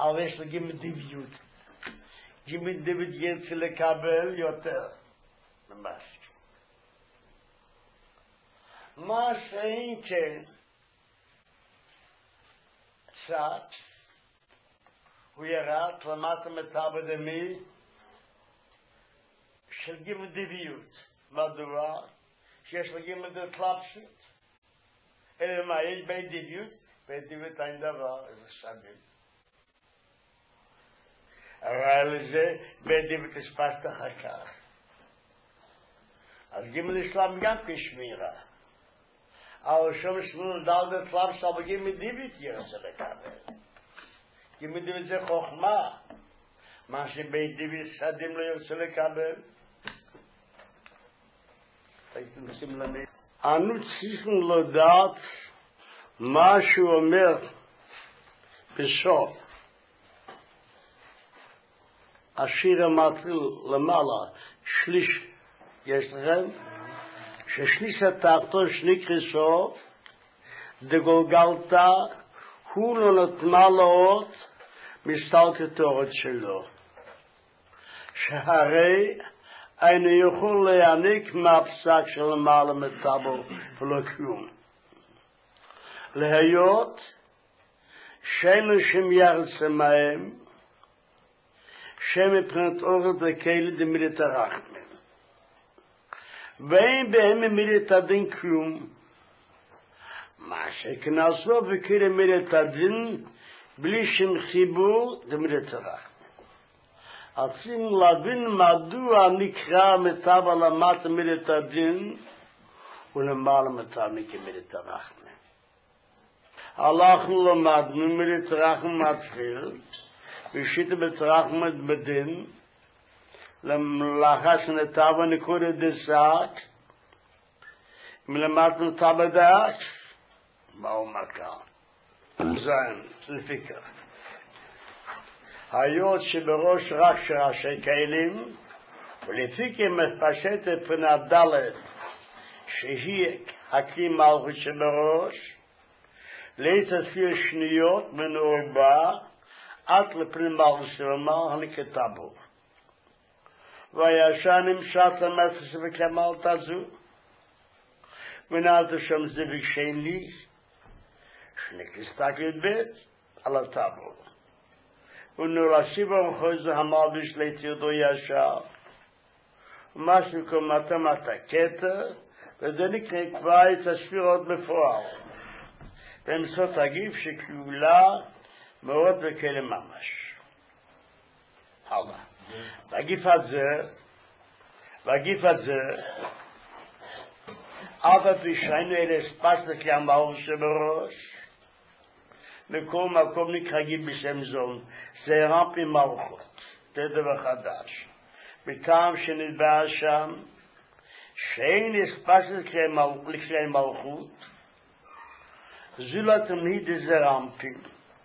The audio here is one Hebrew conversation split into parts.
אבל יש לו גימדיביות. גימדיביות ירצה לקבל יותר. ממש. מה שאין כן, קצת, הוא ירד למטה מטבע דמי של גימדיביות. מדוע? שיש לו גימדיביות לפשוט. אלא מה, יש בית דיביות? בית דיביות אין דבר, איזה סבים. אבל לזה בית דיביות הספשת אחר כך. אז גימל אסלאם גם כשמירה. אבל שום שמונה דלת לפשוט, אבל גימל דיביות ירצה לקבל. גימל דיביות זה חוכמה. מה שבית דיביות סדים לא ירצה לקבל. הייתם שים לנהל. אנו צריכים לדעת מה שהוא אומר בסוף. השיר המתחיל למעלה, שליש יש לכם, ששליש התחתון שנקרא סוף, דגולגלתה, הוא לא נתנה לו מסתלקתורת שלו. שהרי היינו יכול להעניק מהפסק של למעלה מטבל ולא כלום. להיות שאין שם ירצה מהם, שמבחינת אורת וכאלה דמידת הרחמים. ואין בהם מידת הדין כלום. מה שכנסו וכאלה מידת הדין, בלי שם חיבור דמידת הרחמים. רוצים להבין מדוע נקרא מטבע למטה מידת הדין, ולמעלה מטבע מידת הרחמים. הלכנו למדנו מידת הרחמים מתחיל, ושיטה בתרחמת בדין, לאחר שנטבע נקודה דסק, מלמדנו טבע דעת, מהו מקר? זין, לפיקר. היות שבראש רק שראשי כלים, ולפיקר מפשטת פנה דלת, שהיא הכלי מלכות שבראש, להתספיר שניות מנור בה, עד לפני מלכות שבמל הנכתבו. וישן נמשת למסס וכמל תזו, ונעלת שם זה בקשיין לי, שנכסתק לבית על הטבו. ונולשיב המחוז המלביש ליצירדו ישר, ומשהו כמתם הקטע, וזה נקרא כבר את הספירות בפועל. באמצעות הגיף שכלולה מאוד וכאלה ממש. הלאה. והגיף הזה, אף הפי שהיינו אלה ספסת למאור שבראש, בכל מקום נקרא גיף בשם זון, זה רמפי מלכות, זה דבר חדש. בטעם שנדבר שם, שאין ספסת לכלי מלכות, זולת תמיד זה רמפים.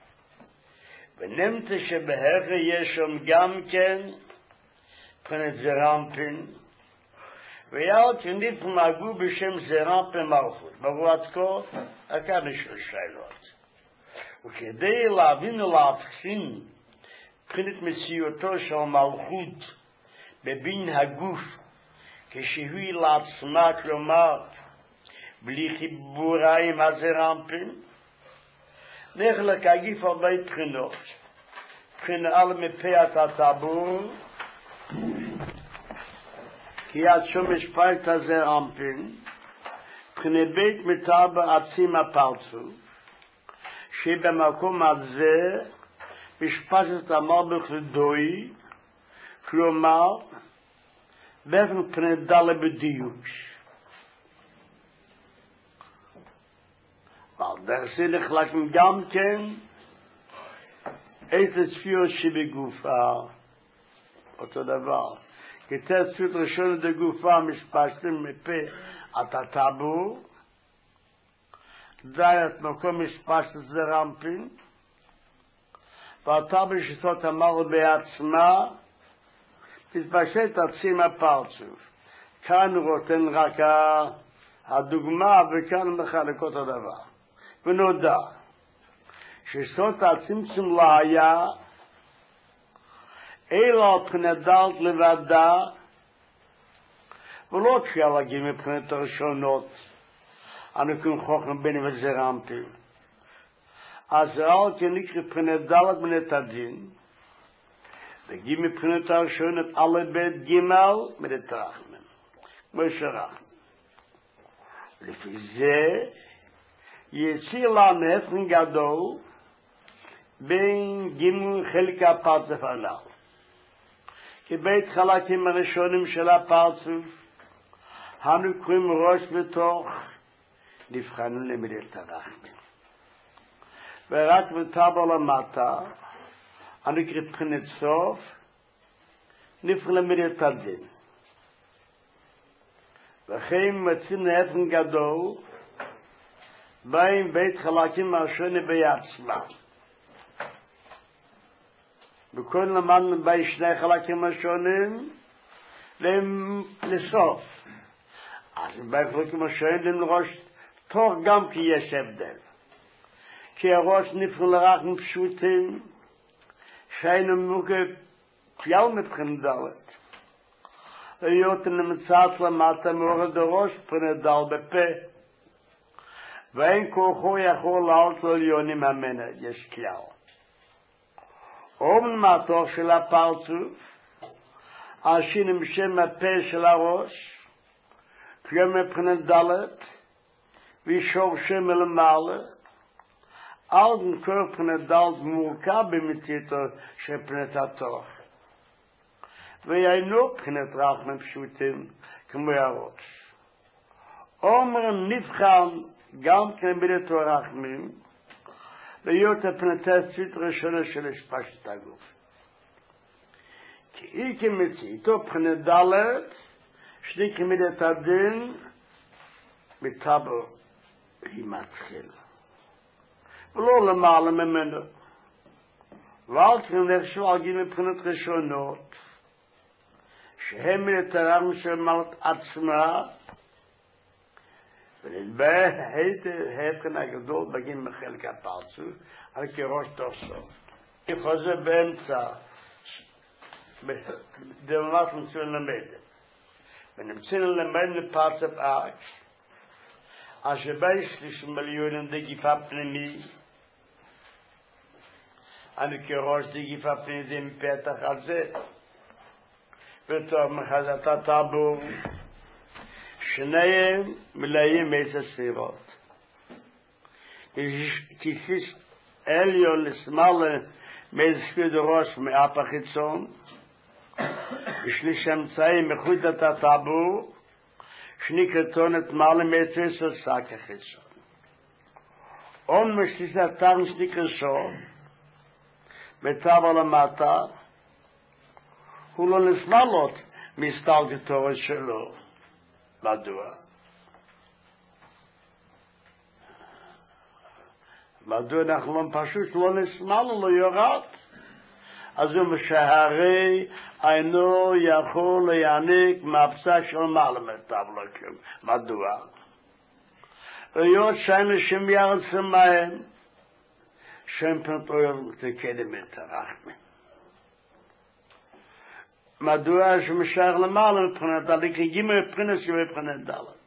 ונמת שבהר יש שם גם כן פרנת זרמפין, ויאלת נתנהגו בשם זרמפין מלכות. ברור עד כה, הכמה של שאלות. וכדי להבין ולהבחין פרנת מציאותו של מלכות בבין הגוף, כשהיא לעצמה, כלומר, בלי חיבורה עם הזרמפין, נחלק הגיף הרבה בחינות. בחינה על מפאת הטבור, כי עד שום השפעת הזרמפין, בחינה בית מטבע עצים הפרצו, שבמקום הזה משפטת המלבך לדוי, כלומר, באופן בחינה דלה בדיוק. אבל דרסי נחלקים גם כן את הספירות שבגופה, אותו דבר. כתי הספירות ראשון דגופה משפשתם מפה את הטבור, די את מקום משפשת זה רמפין, והטבור שתות אמרו בעצמה, מתפשט עצים הפרצוף. כאן רוטן רק הדוגמה וכאן מחלק אותו דבר. ונודע שסוד הצמצום לא היה אלא פנדלת לבדה, ולא תחיל להגיד מבחינת הראשונות, אנו כאן חוכם בין וזרמתי. אז אל כנקרא פנדלת מנת הדין, וגיד מבחינת הראשונות א' ב' ג' מנת רחמן, כמו שרחמן. לפי זה, יציר לנו הפרן גדול, בין ג' חלק הפרצוף הנ"ל. כי בית חלקים הראשונים של הפרצוף, אנו קוראים ראש בתוך, נבחנו למידת הרחמן. ורק בטבע למטה, אנו קוראים מבחינת סוף, נבחנו למידת הדין. וכן מצינו הפרן גדול, בין בית חלקים הראשונים בעצמם. בכל למדנו בין שני חלקים השונים לסוף. אז בין חלקים השונים לראש תוך גם כי יש הבדל. כי הראש נבחן לרחם פשוטים שהיינו מוגע כלל מבחינת דלת. היות נמצאת למטה מאורד הראש מבחינת דל בפה. ואין כוחו יכול לעלות לעליונים המנה, יש כלל. אומן מהתוך של הפרצוף, השינים שם הפה של הראש, כיום מבחינת דלת, וישור שם מלמעלה, אז נקור מבחינת דלת מורכב במציאותו של מבחינת התוך. והיינו מבחינת רחמים פשוטים כמו הראש. אומר נבחן גם כן בידת הרחמים, להיות הפנטסטית ראשונה של השפשת הגוף. כי היא כמציאתו פנת דלת, שני כמידת הדין, בטבע היא מתחילה. ולא למעלה ממנו. ועל כן נחשו על גיל מבחינת ראשונות, שהם מידת הרחמים של מעלת עצמה, ונדבר ההפקן הגדול בגין מחלק הפרצוף, על כראש תוך סוף. אני חוזר באמצע, דממת נמצאים למדת. ונמצאים למד לפרצוף אק, אשר בי מיליונים דגיפה פנימי, אני כראש דגיפה פנימי זה מפתח על זה, ותוך מחזת הטבור, שניהם מלאים עשר ספירות. כיסיס עליון לשמאלה מזכיר דרוש מאף החיצון, ושליש אמצעים מחוץ הטבור, שני קרטונת מעלה מעשר שק החיצון. און משליש הטרן שני קרשון, בטבע למטה, הוא לא לשמאלות מסתלגתורת שלו. מדוע? מדוע אנחנו לא פשוט לא נשמענו, לא יורד? אז הוא משהרי אינו יכול להעניק מהפסק של מעלה מטב לכם. מדוע? היות שאנשים ירצים מהם, שהם פנטויים תקדם את הרחמים. מדוע שמשייך למעלה מבחינת דלת, כי גימר מבחינת שבבחינת דלת.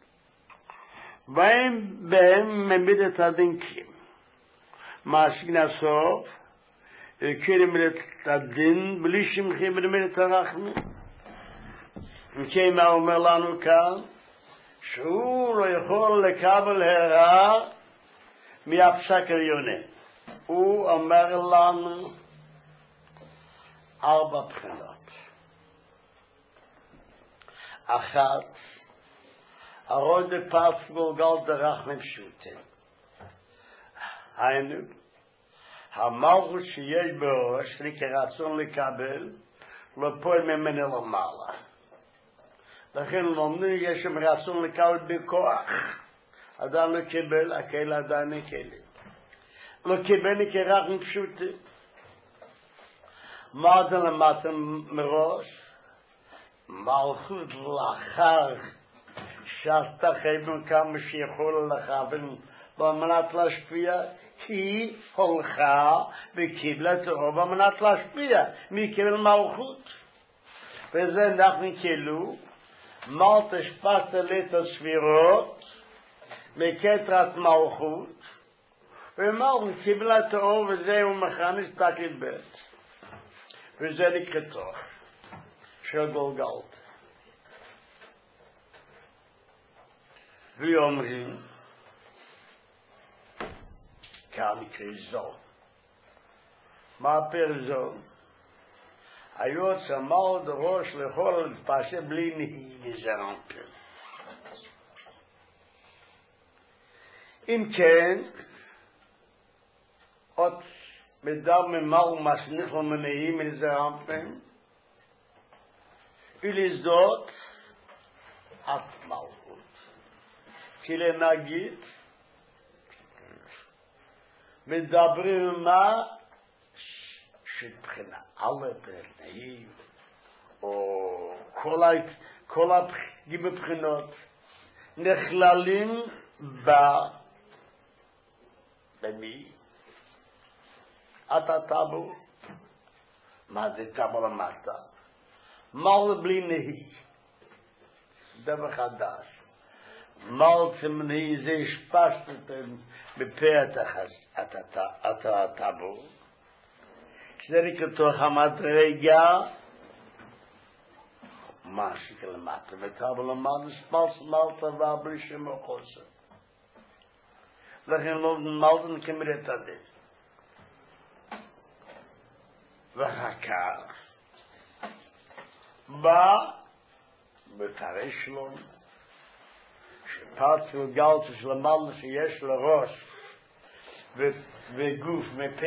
בהם ממידת הדינקים. מעסיק הסוף, הכיר ממידת הדין, בלי שמחים בממידת הרחמים. אם כן, מה אומר לנו כאן? שהוא לא יכול לקבל הרע מהפסק עליונה. הוא אומר לנו 4 בחינות. אחת, הרוי בפרץ גולגל דרחמים פשוטים. היינו, המלכות שיש בראש, לי כרצון לקבל, לא פועל ממנו למעלה. לכן לומדים יש שם רצון לקבל בכוח. אדם לא קיבל, הקהל עדיין הקהל. לא קיבל כרחמים פשוטים. מה זה למטה מראש? מלכות לאחר שאתה חייבים כמה שיכול לכוון במנת להשפיע, היא הולכה וקיבלה תורה במנת להשפיע מקיבל מלכות. וזה אנחנו כאילו מלט השפעת את הספירות מקטרת מלכות ומלט קיבלה תורה וזה הוא מכניס תקית בית. וזה נקרא תורה של גולגלת. ואומרים כאן נקרא זו. מה פרזו? היו צמאו דרוש לכל פשע בלי נזרנפל. אם כן, עוד בדם ממל מסניח ומנהים מנזרנפל, ולזדות את מלכות. כי לנגיד, מדברים מה שבחינה alle פרנאים, או כל הבחינות, נכללים במי? אתה טאבו. מה זה טאבו למטה? מל בלי נהי. דבר חדש. מל צמנהי זה השפשתם בפה אתה טאבו. זה נקרא המדרגה משהו כלמטה וטאבו למטה סמלת ובלי שמו חוסר. לכן מלטן כמרת הדין. ואחר כך בא בתרי שלום שפרץ וגלת של המלטן שיש לראש וגוף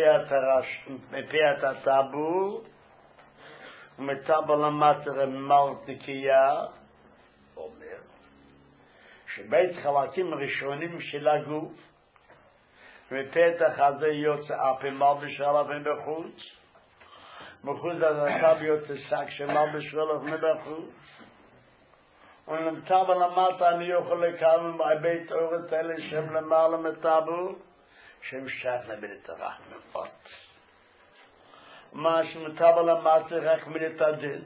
מפה הטאבו ומטאבו למטה מלט נקייה אומר שבית חלקים ראשונים של הגוף מפתח הזה יוצא אפי מלבש עליו מבחוץ מחוץ לטאב יוצא שק שמלבש עליו מבחוץ ולמטאבו למטה אני יכול לקבל מהבית אורת אלה שם למעלה מטאבו שמשך לבית הרחמות. מה שמטאבו למטה רק מלת הדין.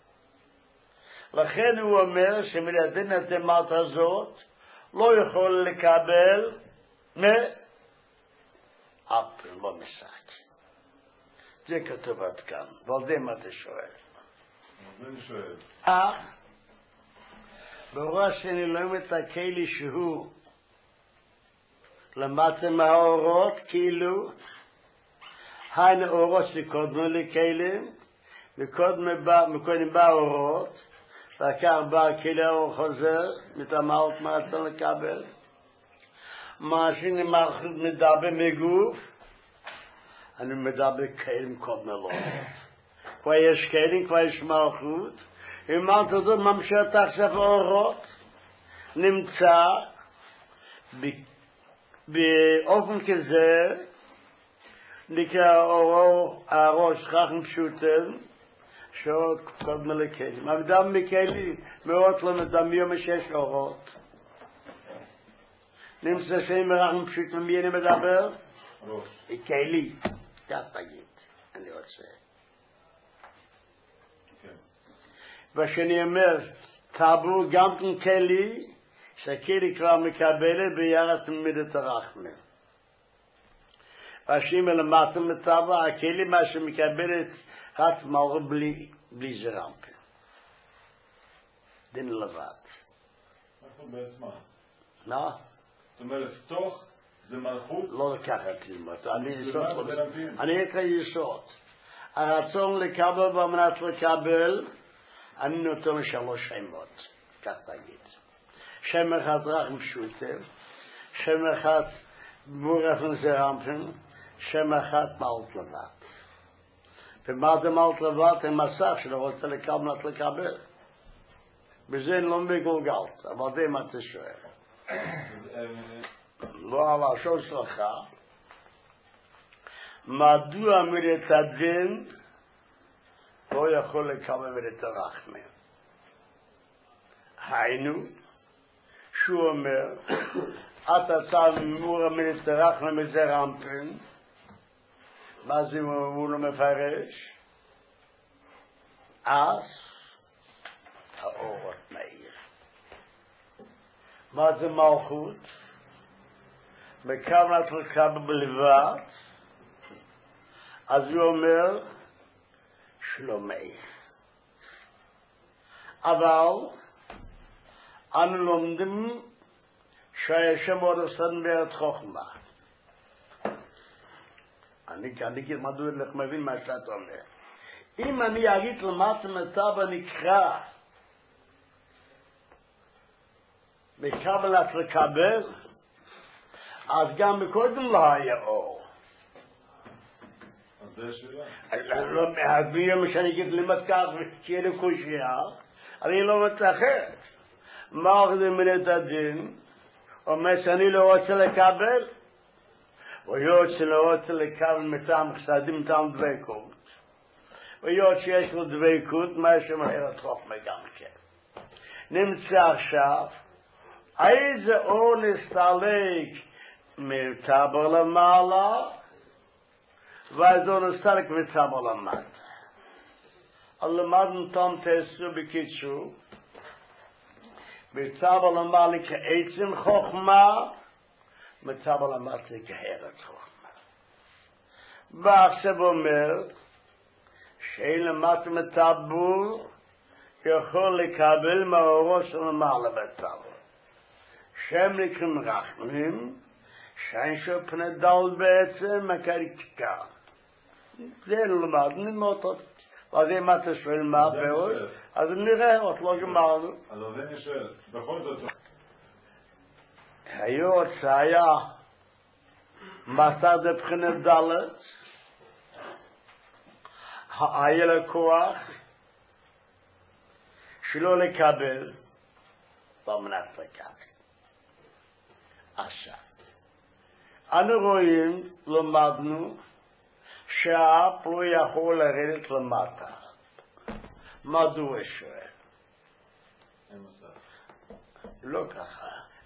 לכן הוא אומר שמלת הדין התמת הזאת לא יכול לקבל אף לא משחק. זה כתוב עד כאן. ועל זה מה אתה שואל? ברור שאני לא מתקה לי שהוא למטה מהאורות כאילו היינו אורות שקודמו לכלים מקודם בא אורות וכך בא כלי האור חוזר מתאמרת מעצר לקבל מה שאני מדבר מגוף אני מדבר כלים קודם אלוהות כבר יש כלים כבר יש מלכות אם אמרת זאת ממשיך עכשיו אורות נמצא באופן כזה נקרא הראש חכם פשוטם שעוד קודם לכלים אדם מכלים מאוד לא מדמיון משש אורות נמצא שהם רחם פשוטם מי אני מדבר? כלי כך תגיד אני רוצה ושאני אומר טאבו גם כלי שהכלי כבר מקבלת ביחס מידת הרחמה. השם למטה מטבע, הכלי מה שמקבלת רק מלכות בלי זרמפה. דין לבד. מלכות בעצמה. מה? זאת אומרת, תוך זה מלכות? לא לקחת ללמוד. אני אקרא יסוד. הרצון לקבל במנת לקבל, אני נותן 3 שמות. כך תגיד. שם אחד רחם פשוטם, שם אחד בורח וזרמפן, שם אחד מלט לבד. ומה זה מלט לבד? הם מסך שלא רוצה לקבל. בזה לא מגולגלת, אבל זה מה אתה שואל. לא על השור שלך, מדוע מידת הדין לא יכול לקבל מידת הרחמה? היינו, שהוא אומר, אתה צם מורה מנתרח למזה רמפן, מה זה הוא לא מפרש? אז האורות מאיר. מה זה מלכות? בכוונת לקבל בלבד, אז הוא אומר שלומי. אבל אנו לומדים שהשם עוד עושה בעת חוכמה. אני מדוע לך מבין מה שאתה אומר. אם אני אגיד למטה מטבע נקרא בקבלת לקבל, אז גם מקודם לא היה אור. אז זה שאלה. אז ביום שאני אגיד למתקף שיהיה לקושייה, אני לא מתלחץ. מה זה מן הדין? אומר שאני לא רוצה לקבל, ויוד שלא רוצה לקבל מטעם חסדים, מטעם דבקות. ויוד שיש לו דבקות, מה שמהר התחוכמה גם כן. נמצא עכשיו, איזה אור נסתלק מטבר למעלה, ואיזה אור נסתלק מטבר למטה. אז למדנו תום תעשו בקיצור, מטבר למעלה כעצם חוכמה, מטבר למטה כהרת חוכמה. ועכשיו אומר, שאין למטה מטבור, יכול לקבל מאורו של למעלה בטבר. שם נקראים רחמים, שאין שהוא פני דל בעצם מקריקה. זה למדנו נמותות. אז אם אתה שואל מה הפירוש, אז נראה, עוד לא גמרנו. אז זה אני שואל, בכל זאת... היות שהיה מסע דבחינת דלת, היה לכוח שלא לקבל, במנת לקבל. עכשיו, אנו רואים, למדנו, שהאף לא יכול לרדת למטה. מדוע שואל? אין מסע. לא ככה.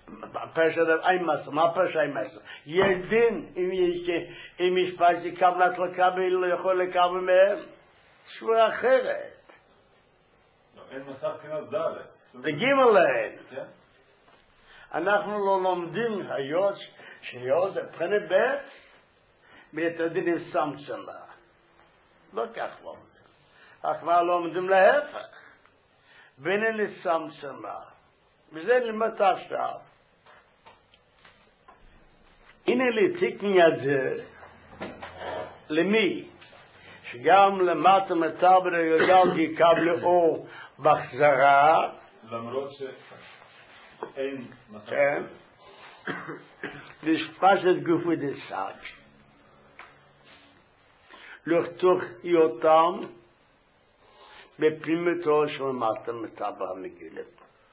מה פשע אין מסע? יש דין, אם יש פשע כוונת לקבל, לא יכול לקבל מהם. שווה אחרת. לא, אין מסע בחינת דלת. זה גימל להן. כן? אנחנו לא לומדים היות שהיות זה בחינת בית, ואת הדין עם סמצ'לה. לא כך לומדים. אך מה לומדים להפך? בינינו סמצ'לה. וזה נלמד עכשיו. הנה לתיקן את זה, למי? שגם למטה מטבר הגל יקבל אור בחזרה. למרות שאין מסע. כן. ושפשת גופי דסאג. לכתוך יותם בפרימתו של מטה מטבר המגילת.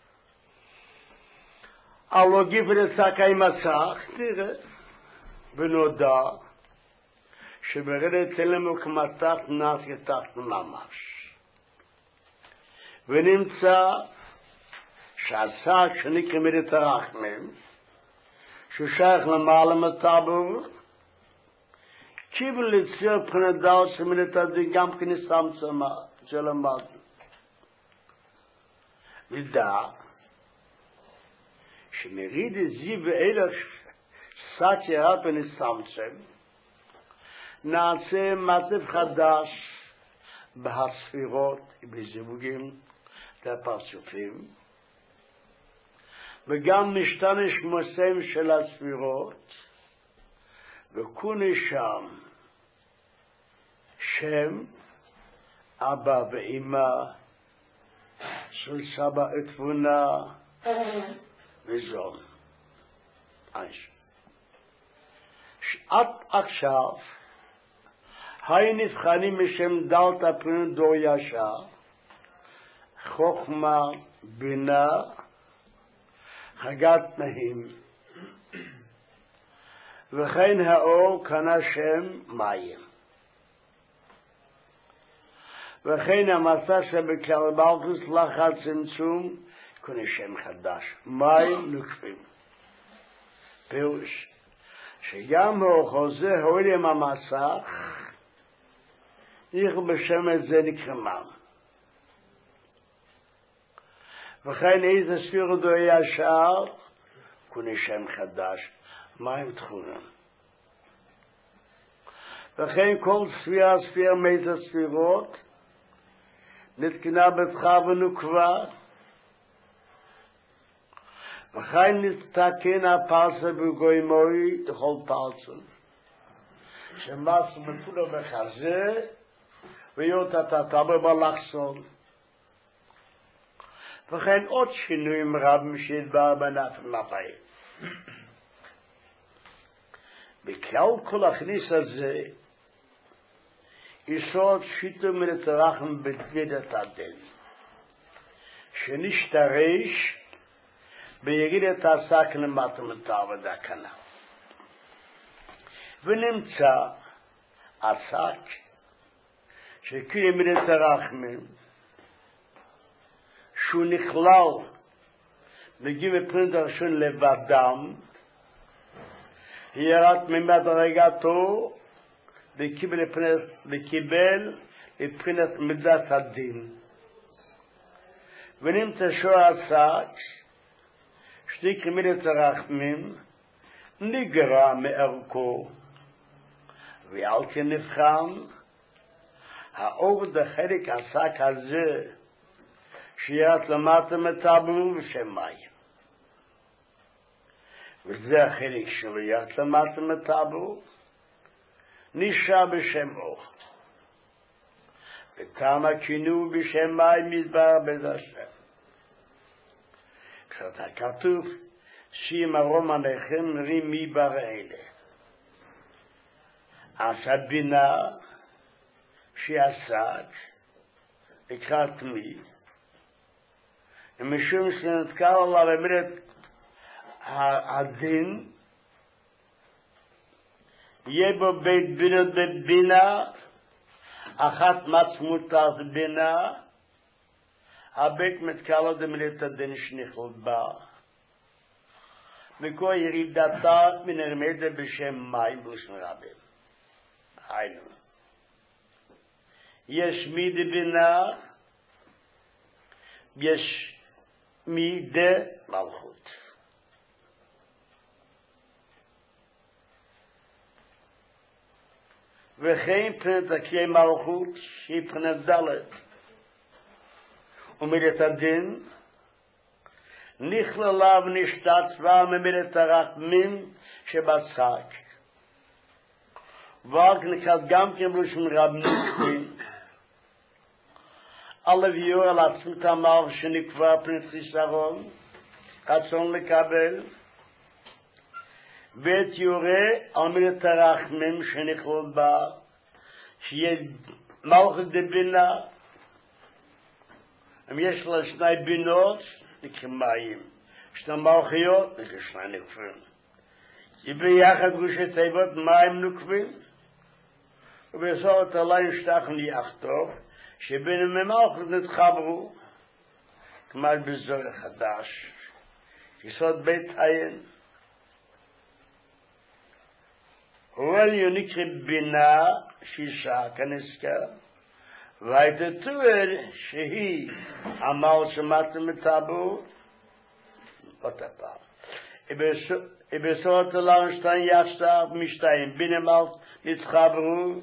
הלא גיפי דסאג עם מסך, תראה, ונודע שברד תלם וכמתת נס יתחת ממש. ונמצא שהשק שנקרא מידת הרחמים, שהוא שייך למעלה מטבר, קיבל לצייר בחינת דל שמידת הדין גם כניסם של המד. ודע שמריד זיו ואילך סצ'י הרב וניסמצם, נעשה מצב חדש בהספירות ובזיווגים והפרצופים, וגם משתנה שמוסם של הספירות, וכוני שם שם אבא ואמא של סבא ותבונה וזון. עד עכשיו היי נבחנים משם דלת הפרינות דור ישר, חוכמה, בינה, הגת נעים, וכן האור קנה שם מים. וכן המסע שבקלבלטוס לחץ צמצום קונה שם חדש, מים נוקפים. פירוש, שגם חוזה הוילם המסך, איך בשם את זה נקרמם. וכן איזה ספירות דו ישר, כוני שם חדש, מים תכונם. וכן כל ספירה מאיזה ספירות, נתקנה בתך ונוקבה, וכן נתקן הפרסה בגוי מוי, לכל פרסה, שמס מפולו בחזה, ויות התתבר בלחסון. וכן עוד שינויים רבים שהדבר בנפל הבאים. בכלל כל הכניס הזה, יסוד שיטו מלתרחם בדמידת הדין, שנשתרש ביגיד את העסק למטמתה ודקנה. ונמצא עסק שכאילו מלתרחמים, שהוא נכלל מגיע בפרינט הראשון לבדם, ירד ממדרגתו וקיבל לפרינט מידת הדין. ונמצא שהוא עסק שתיקר מידת הרחמים נגרע מערכו, ועל כן נבחן האור דחלק עסק הזה שירת למטה מטבלו ושמיים. וזה החלק שלו ירת למטה מטבלו, נשאר בשם אור. ותם הכינו בשם מים מדבר בית השם. כשאתה כתוב, שים ארום עליכם רים מדבר אלה. אז הבינה שעסק, לקראת מי, ומשום שנתקל עליו אמירת הדין, יהיה בו בית בינות בבינה, אחת מעצמותה בינה, הבית מתקל עוד אמירת הדין שנכלל בה. וכל ירידתה מנרמדת בשם מים בלשון רבים. היינו. יש מידי בינה, יש מידי מלכות. וכן פרנת הכלי מלכות שהיא פרנת דלת. ומידת הדין נכללה ונשתתפה ממידת הרחמים שבשק. ואך נכנס גם כן בלשון רב נקבים. על הביור על עצמת המלך שנקבע פרנת חיסרון, רצון לקבל, ואת יורה על מידת הרחמים שנכלל בה, שיהיה מלכות דבינה, אם יש לה שני בינות, נקראים מים. שני מלכיות, נקראים שני נקבים. יביחד גושי תיבות מים נקבים, ובסורת עליין שטחן יחתוך, שבין המלכות נתחברו, כמו בזור חדש, יסוד בית עין. הוא נקרא בינה שישה כנזכר, והייתתואר שהיא אמר שמעת מטאבו, אותה פעם. בסורת עליין שתיים ישתח משתיים, בין המלכות נתחברו,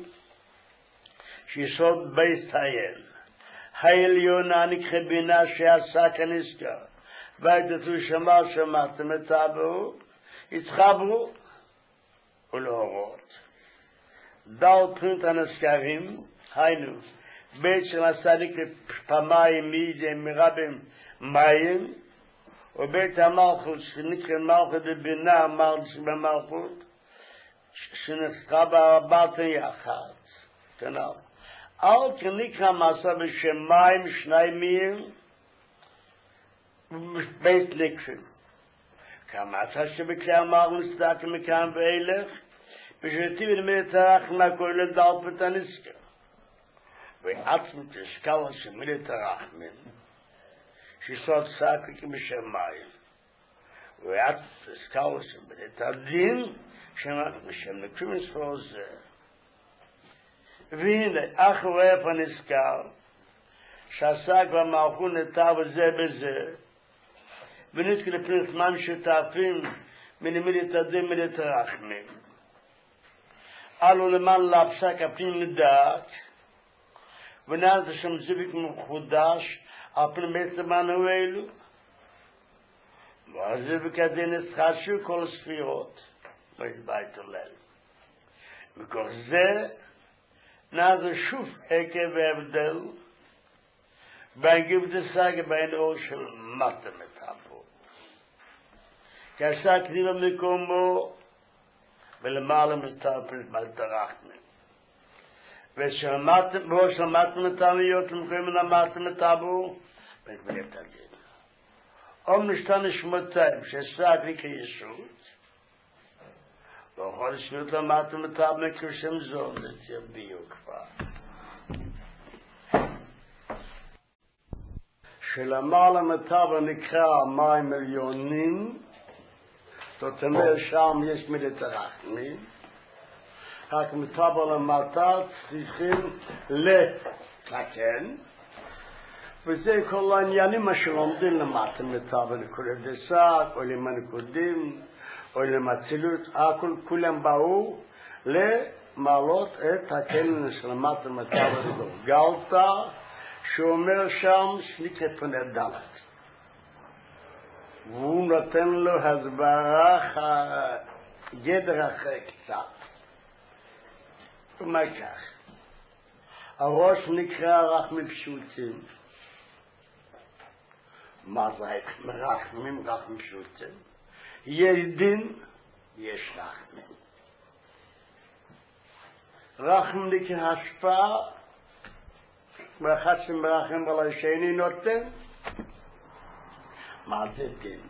שיסוד בית עין. העליונה נקרא בינה שעשה כנזכר, והייתתואר שמר שמעת מטאבו, התחברו, ולהורות. דל פרינט הנזכרים, היינו, בית של הצדיק פעמיים מידי מרבים מים, ובית המלכות שנקרא מלכות בבינה, מלכות במלכות, שנזכה בארבעתן יחד. תנאו. אל כנקרא מסע בשם מים שני מיים, בית נקרים. כמצא שבכלי המלך נסתק מכאן ואילך, ושתיב למדת הרחמה כוללת דלפת הנזכר. ועצמת תשקל שמילת הרחמים, שיסוד סקק בשם מים. ואת הזכר שבית הדין שמעת משם לקומס פרוזה. והנה, אחרי איפה נזכר, שעסק במערכו נטע וזה בזה, ונזכר לפני זמן שותפים מנמיד את הדין מלאת רחמים. עלו למען להפסק הפנים לדעת, ונאז השם זיוויק מחודש, על פני בית זמנו אלו. והזיוויק הזה נסחשו כל ספירות, בית הלל. וכך זה, נאז שוב עקב ההבדל, בין גיבד הסגה בין אור של מתמטאפו. כעשה כתיב המקומו, ולמעלה מטרפל בלתרחנו. ובו שלמדת מטעמיות למקום מן המטמטאבו, בית מלאת הדין. נשתן נשמותיהם שעסק לי כישות, ואוכל שנות למטמטאב מקרשם זו, לצביעו כבר. שלמעלה מטאב נקרא מים עליונים, זאת אומרת שם יש מידת הרחמים, רק מטאב למטה צריכים לתקן, וזה כל העניינים שלומדים למטה מטאב לקורא דסק, או למנקודים, או למצילות, הכל כולם באו למעלות את הכנס של למטה מטאב גלתה, שאומר שם שנקרא פני דלת. והוא נותן לו הסברה גדר אחרי קצת. ומה כך? הראש נקרא רחמים פשוטים. מה זה רחמים פשוטים? יש דין, יש רחמים. רחם נקרא השפעה, ואחד שמרחם על השני נותן. מה זה דין?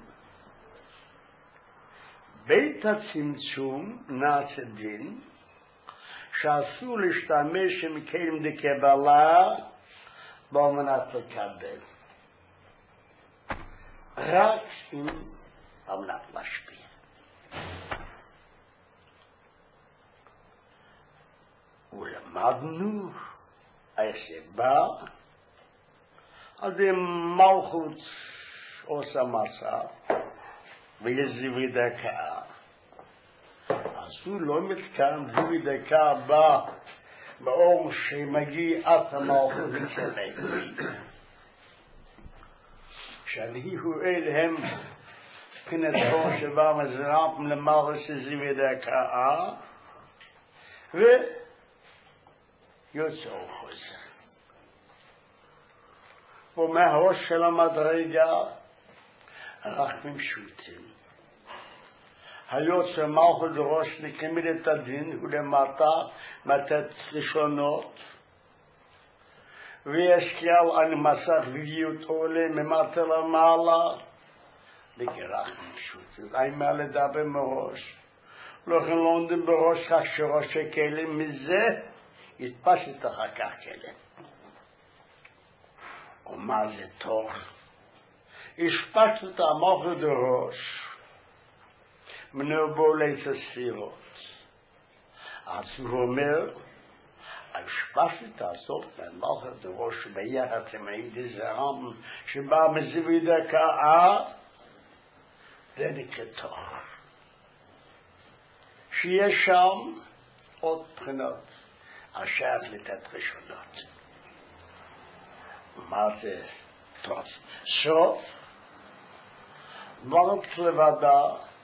בית הצמצום נעשה דין, שאסור להשתמש עם כלים דקבלה בו מנת לקבל. רק עם מנת להשפיע. ולמדנו איך שבא, אז עם מלכות עושה מסע, ויש זיווי דקה. אז הוא לא מתקן זיווי דקה בא באור שמגיע עד המלכות שלהם. שהליהו אליהם מבחינת אור שבא מזרם למעלה של זיווי דקה, ויוצאו חוזר. ומהראש של המדרגה רחמים פשוטים. היוצא מלכות ראש נקרא את הדין ולמטה מתת ראשונות, ויש כלל על מסך ויהיות עולה ממטה למעלה נקרא רחמים פשוטים. אין מה לדבר מראש. לא לומדים בראש רק שראש הכלים, מזה יתפשט אחר כך כלים. ומה זה טוב? השפשת את המוח דראש מנבוא לססירות. אז הוא אומר, השפשת הזאת מהמוח דראש ביחד למעיד זרם שבא מזיווי דקה, זה נקרא טוב. שיש שם עוד בחינות השייך לתת ראשונות. מה זה טוב? סוף מלכות לבדה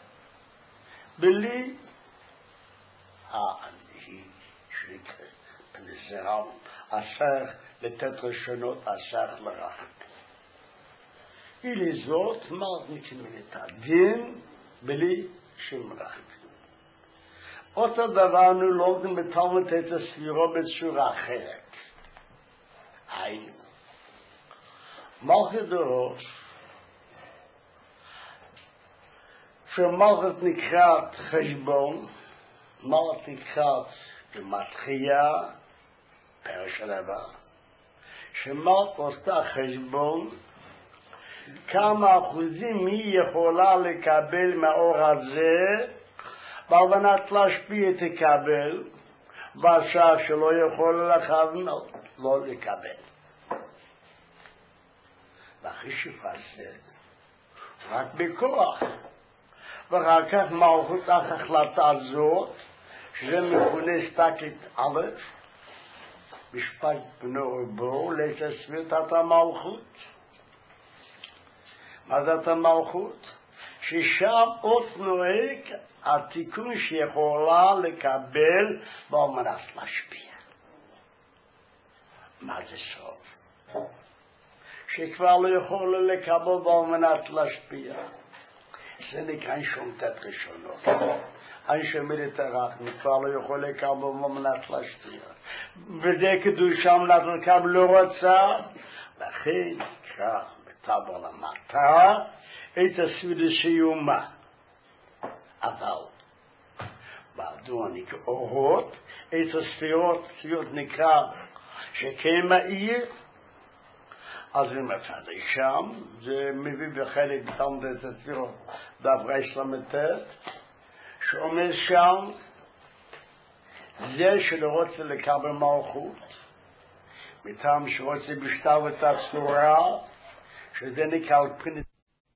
בלי העני שנקרא פנזרם השייך לתת ראשונות השייך לרחם. אלי זאת מלכות נקרא הדין בלי שם רחם. אותו דבר אנו לומדים בתלמוד את הספירה בצורה אחרת. היינו. מלכות ראש, שמלכות נקראת חשבון, מלכות נקראת גמטריה, פרש הדבר, שמלכות עושה חשבון כמה אחוזים היא יכולה לקבל מהאור הזה, בהבנת להשפיע תקבל, בשעה שלא יכול לכוון לא לקבל. והחישוב הזה רק בכוח, ואחר כך מלכות ההחלטה הזאת, שזה מכונה סטקית א', משפט בנו ובו, לתסביר את המלכות. מה זה את המלכות? ששם עוד נוהג התיקון שיכולה לקבל ועל מנת להשפיע. מה זה סוף? שכבר לא יכולה לקבל ועל מנת להשפיע. זה נקרא שומטת ראשונות. אנשי מליטרחמי כבר לא יכול לקבל ועל מנת להשפיע. וזה קדושם לקבל לא רוצה, לכן נקרא מטבל המטה את הסבידה שיומה. אבל בעדו הנקראות את הספירות נקרא שכן מאיר, אז זה מצד שם, זה מביא בחלק תלמוד את הספירות דף רייש למתת, שאומר שם זה שלא רוצה לקבל מלכות, מטעם שרוצה בשטר את הצורה, שזה נקרא על פרינט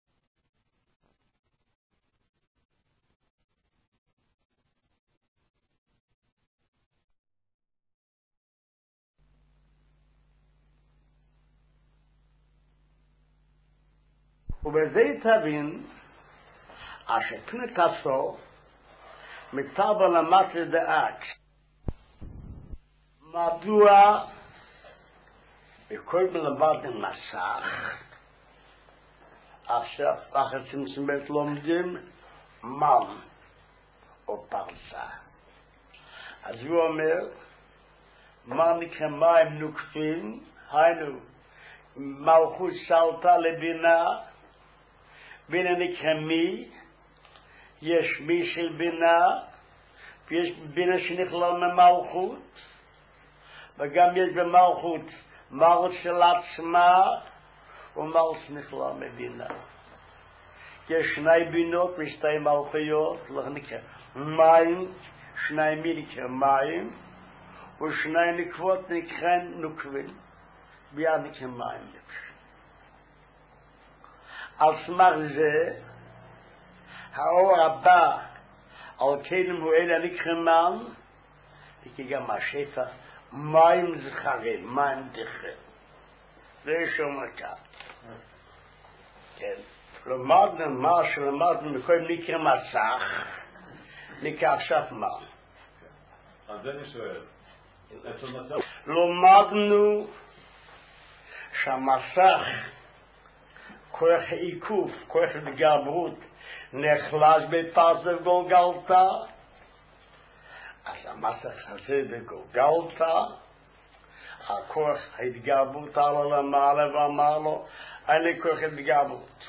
ובזה תבין אשר פרינט עשו מטבע למטה דאק מדוע בכל מלבד מסך עכשיו אחר צמצמת לומדים מן או פרסה. אז הוא אומר מה נקרא מים נוקפים, היינו מלכות סלטה לבינה, בינה נקרא מי, יש מי של בינה ויש בינה שנכלל ממלכות, וגם יש במלכות מלכות של עצמה ומלכות נכלל מבינה. יש שני בינות ושתי מלכויות, נקרא מים, שני מי נקרא מים ושני נקבות נקרא נוקבים, ביד נקרא מים נקרא. על סמך זה האור הבא על כלים הוא אלה נקרא מן, וכי גם השפע מים זכרים, מים דחרים. זה שומע כאן. כן. למדנו מה שלמדנו מכל נקרא מסך, נקרא עכשיו מן. אז זה אני שואל. למדנו שהמסך, כוח העיקוף, כוח התגברות, נחלש בפרסף גולגלתה, אז המסך הזה בגולגלתה, הכוח ההתגברות עלה למעלה ואמר לו, אני כוח התגברות.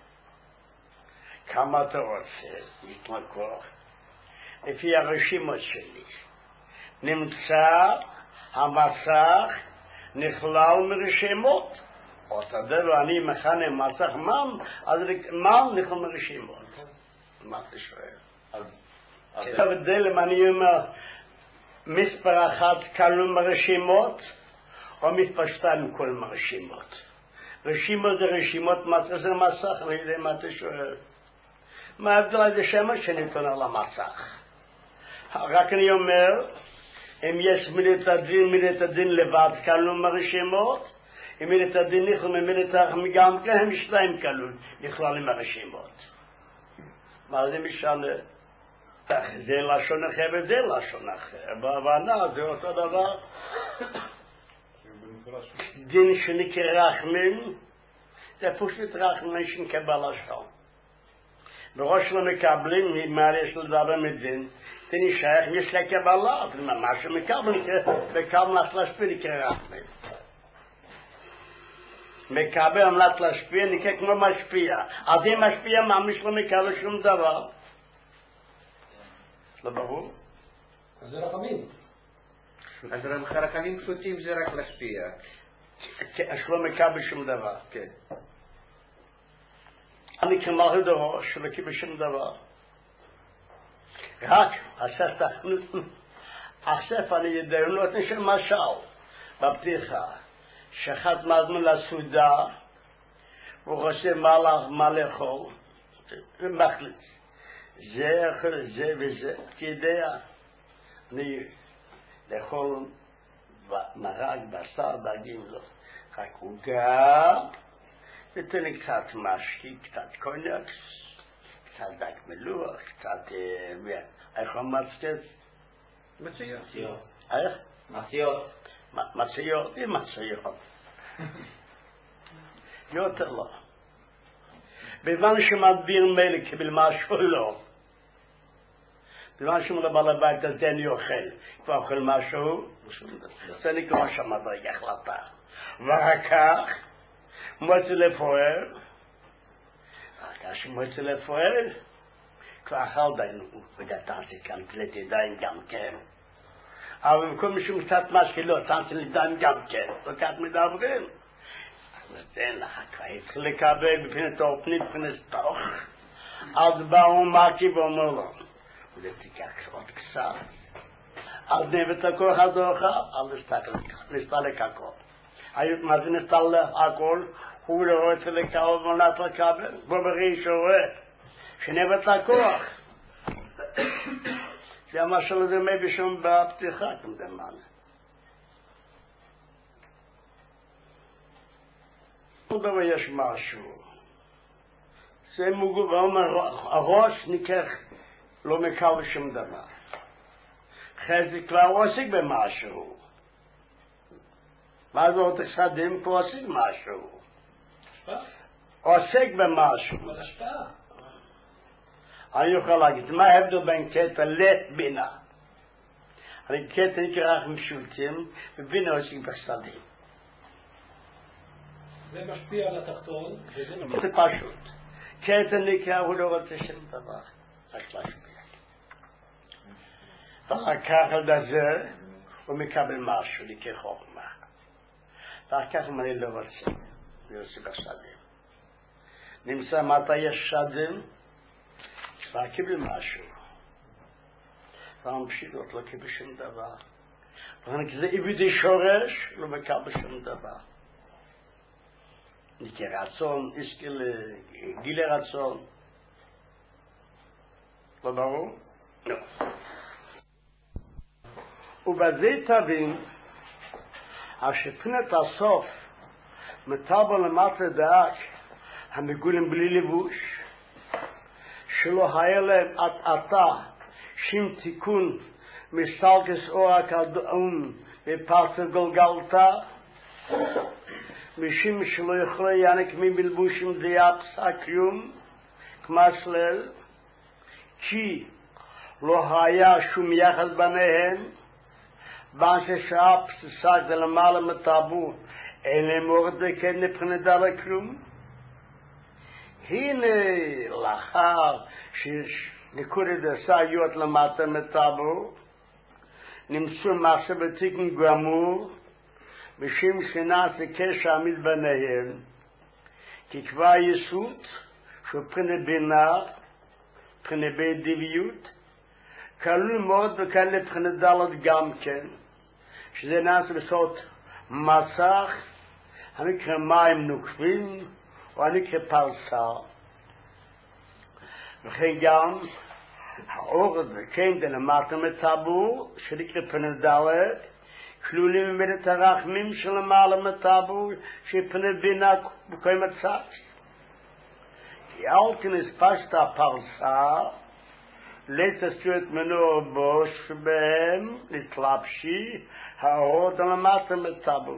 כמה אתה רוצה, יתמה כוח? לפי הרשימות שלי. נמצא המסך נכלל מרשימות. אותה דבר אני מכנה מסך מן, אז מן נכלל מרשימות. מה אתה שואל? ההבדל אם אני אומר מספר אחת כלול מרשימות, או מספר שתיים כלול מרשימות. רשימות זה רשימות, זה מסך, אני יודע מה אתה שואל. מה ההבדל זה שמש שניתן על המסך? רק אני אומר, אם יש מילת הדין לבד כלול מרשימות, אם מילת הדין נכלל ממילת הרחמי גם כן, הם שתיים כלול, נכלל עם הרשימות. מה זה משנה? זה לשון אחר וזה לשון אחר. בהבנה זה אותו דבר. דין שנקרא רחמים, זה פשוט רחמים שנקבל לשון. בראש לא מקבלים, מה יש לדבר מדין, זה נשאר, יש לה קבלה, מה שמקבל מקבל להשפיע נקרא רחמים. מקבל המלט להשפיע נקרא כמו משפיע. אז אם משפיע ממש לא מקבל שום דבר. לא ברור? אז זה רחמים. אז רחמים פשוטים זה רק להשפיע. שלא מקבל שום דבר, כן. אני כמעט דרוש, לא קיבל שום דבר. רק עכשיו אני יודע, הוא נותן של משל בפתיחה, שאחד מזמין לסעודה, הוא רוצה מה לאכול, ומחליט. זה אוכל, זה וזה, כי יודע, אני לאכול מרק, בשר, דגים, לא. רק עוגה, ותן לי קצת משקי, קצת קוניאק, קצת דג מלוח, קצת, איך מצקת? מצויות. איך? מצויות. מצויות, היא מצויות. יותר לא. בזמן שמדביר מלך קיבל משהו לא. בזמן שמולה בעל הבית אז אני אוכל. כבר אוכל משהו, זה נקרא שם הדרגה החלטה. ואחר כך מוצא לפועל. אחר כך שמוצא לפועל, כבר אכל דיינו. וגתרתי כאן פלט ידיים גם כן. אבל במקום משום קצת משהו לא, תנתי לידיים גם כן. וכת מדברים. נתן לך, כבר התחיל לקבל בפני תורפנית, בפני תוך. אז באו מרקי ואומר לו, ותיקח עוד קצת. אז נבט הכוח הדורך, אז נסתלק הכל. מה זה נסתלק הכל? הוא לא רוצה לקבל מונת לקבל, בו בראי שרואה, שנבט הכוח. זה המשל הזה מי בשום בפתיחה, כמדמן. דבר יש משהו. זה מוגב, הראש ניקח לא מקבל שום דבר. חזק כבר עוסק במשהו. מה זה עוד תחסדים? כבר עוסק משהו. עוסק במשהו. אני יכול להגיד, מה ההבדל בין קטע לבינה? הרי קטע נקרא משולטים, ובינה עוסק בחסדים. זה משפיע על התחתון, זה פשוט. קטע נקרא, הוא לא רוצה שום דבר. רק להשפיע. ואחר כך על זה, הוא מקבל משהו, נקרא חוכמה. ואחר כך אם אני לא רוצה, הוא עושה בחסדים. נמצא מתי יש שדים, כבר קיבל משהו. והמשילות לא קיבל שום דבר. וכזה איבדי שורש, לא מקבל שום דבר. נקרא רצון, גילי רצון. לא ברור? לא. ובזה תבין, השפנת הסוף, מטבע למטה דאק, המגולים בלי לבוש, שלא היה להם עתה שום תיקון מסלקס אורק אדום בפרצה גולגלתה, משום שלא יכלו ינק מבלבושים דיית סקיום, כמסלל, כי לא היה שום יחס ביניהם, באנשי שעה פסק ולמעלה מטאבו, אין להם אורד כן נפחנדה לכלום. הנה לאחר שנקודת עשיות למטה מטאבו, נמצאו מעשה בתיקן גמור, בשם שנעשה קשר עמיד ביניהם, כי כבר יסות, שהוא פרנה בינה, פרנה בדיביות, כלול מאוד וכאלה פרנה דלת גם כן, שזה נעשה בסוד מסך, הנקרא מים נוקבים, או הנקרא פרסה. וכן גם, האורד וכן דלמטה מטאבו, שנקרא פרנה דלת, כלולים ממד את הרחמים של המעלה מטאבו, שפנה בינה בכל מצב. כי אל כנספשת הפרסה, לתסו את מנור בוש בהם, נתלבשי, האורד למטה מטאבו.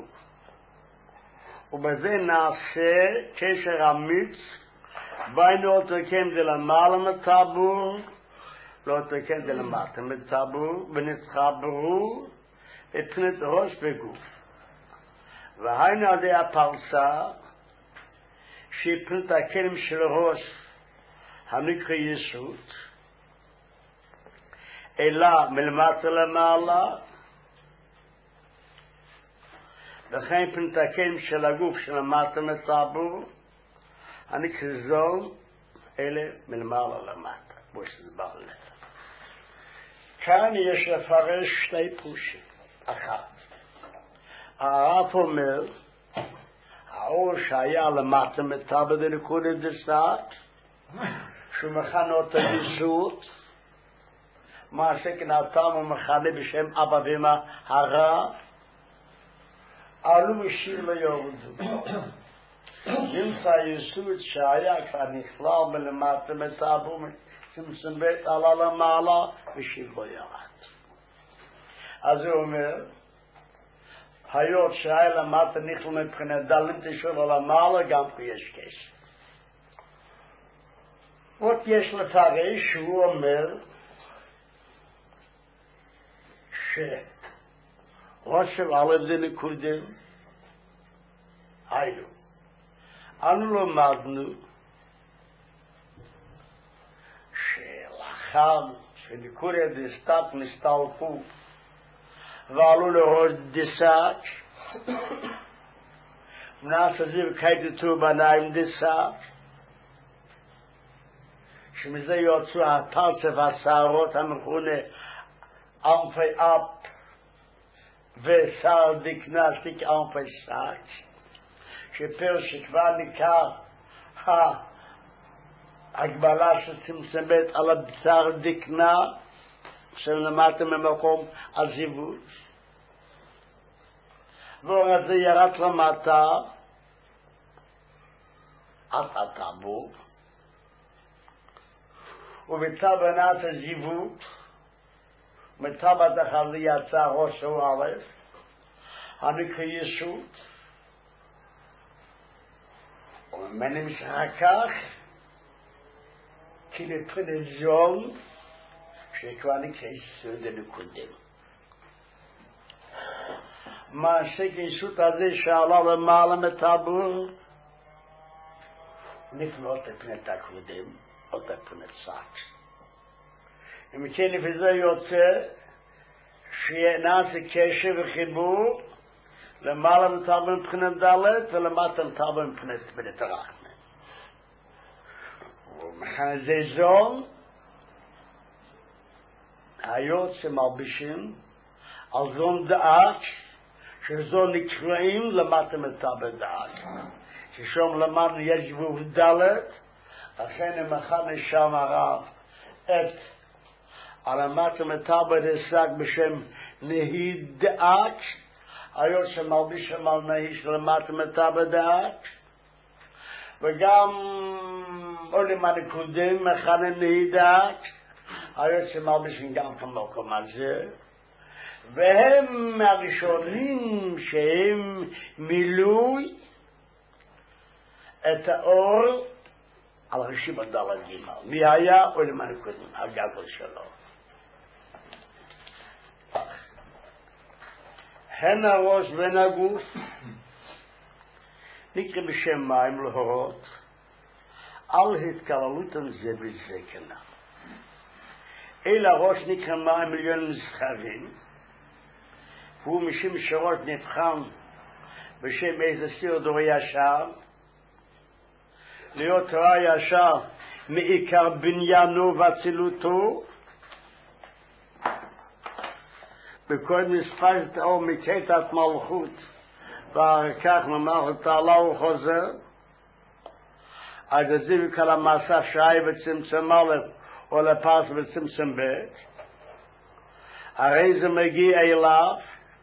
ובזה נעשה קשר אמיץ, ביינו תקם דלמעלה מטאבו, לא תקם דלמטה מטאבו, ונתחברו, את ראש וגוף. והיינו על ידי הפרסה, שפנת הכלם של ראש הנקרא יסות, אלא מלמטה למעלה, וכן פנת הכלם של הגוף של המטה מטאבו, הנקרא זול, אלה מלמעלה למטה, כמו שדבר לזה. כאן יש לפרש שתי פרושים. אחת, הרב אומר, האור שהיה למטה מטבע דנקודת דסת, שהוא מכנה אותו יסות, מה שכן התם הוא מכנה בשם אבא ואמא הרב, עלו משיר ליורדו. נמצא יסות שהיה כבר נכלל מלמטה מטבע, צמצם בית עלה למעלה ושיר לא ירד. אז הוא אומר, היות שהיה למטה נכלל מבחינת דלת תשאול על המעלה, גם פה יש קשר. עוד יש לפרש שהוא אומר שרושם על זה נקודם היו. אנו למדנו שלאחר שנקודת דסתת נסתלקו ועלו לראש דסת, מנעשה זיו קייטתו בניים דסת, שמזה יוצאו הפרצף והשערות המכונה אנפי אפ ושער דקנה שתיק אנפי סק, שפר שכבר ניכר ההגבלה שצמצם בית על הבשר דקנה, שלמדתם ממקום עזיבות, ועוד זה ירד למטה עד הטבור, ובצד בנת הזיוות, מצב התחל יצא ראש וערף, הנקרא ישות, וממנים שחכך, כי לפני זול, שכבר נקרא יסוד הנקודם. מה שגישות הזה שעלה למעלה מטבור, נפנות לפני הקודם, או לפני סק. אם כן, לפי זה יוצא שנעשה קשר וחיבור למעלה מטבור מבחינת דלת ולמטה מטבור מבחינת הרחמן. ומכאן זה זול, היות שמלבישים על זון דעת, שזון נקראים למטה מטבור דעת. ששום למטה יש גבול דלת, לכן המכנה שם הרב את על המטה מטבע דסק בשם נהי דעת, היות שמלביש על נהי של המטה מטבע דעת, וגם עולים הנקודים מכנה נהי דעת, היות שמלבישים גם כמוקם הזה, והם הראשונים שהם מילוי את האור על רשימת דלת גימל. מי היה עולים הנקודים? הגדול שלו. הן הראש בין הגוף נקרא בשם מים להורות על התקללותם זה בזה כנף. אל הראש נקרא מים מיליון זכרים, הוא משום שראש נבחן בשם איזה סיר דור ישר, להיות רע ישר מעיקר בניינו והצילותו, בכל מספרת או מקטעת מלכות, ואחר כך ממלכות תעלה וחוזר, עד הזיו כל המסע שי וצמצם א' או לפס וצמצם ב', הרי זה מגיע אליו,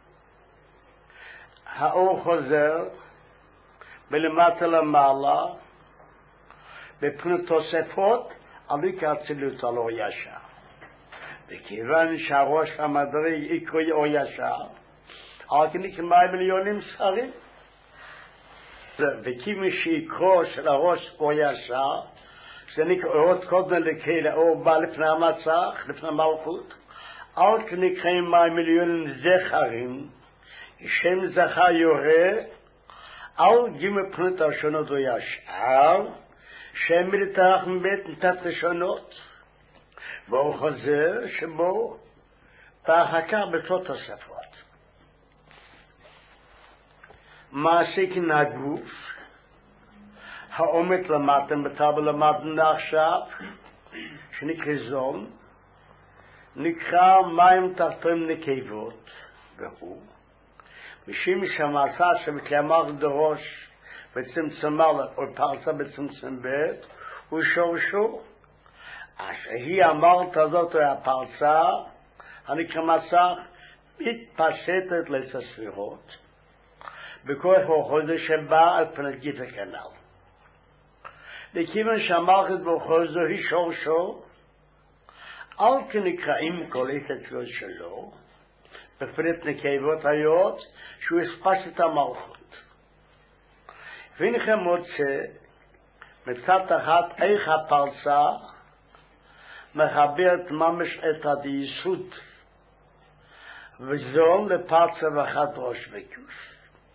האור חוזר, בלמטה למעלה, בפני תוספות, על עיקר צילותו על אור ישר. וכיוון שהראש המדריג יקרוי אור ישר, על כנקרא מים מיליונים זכרים. וכיוון שיקרו של הראש אור ישר, זה נקרא אורות קודם לקהל האור בא לפני המצח, לפני מלכות, על כנקרא מים מיליונים זכרים, שם זכר יורה, על גימל פנות השונות אור ישר, שם מלתרח מבית נתת לשונות, והוא חוזר שבו ואחר כך בתות תוספות. מעסיק נגוף, העומק למטם בטבל למטם עכשיו, שנקרא זון, נקרא מים תחתים נקבות, והוא, משום שהמעשה שמקיימר דרוש בצמצם א' או פרצה בצמצם ב', הוא שורשו. שהיא אמרת הזאת או הפרצה, הנקרא מסך, מתפשטת לספירות, בכוח החודש שבא על פני גיטה כנ"ל. לכיוון שהמערכת בחוזו היא שורשו, אל כנקראים כל התתיות שלו, בפרט נקבות היות, שהוא הספש את המערכות. והנכם מוצא, מצד אחת איך הפרצה מחברת ממש את הדייסות, וזו לפרצה ואחת ראש וגוף.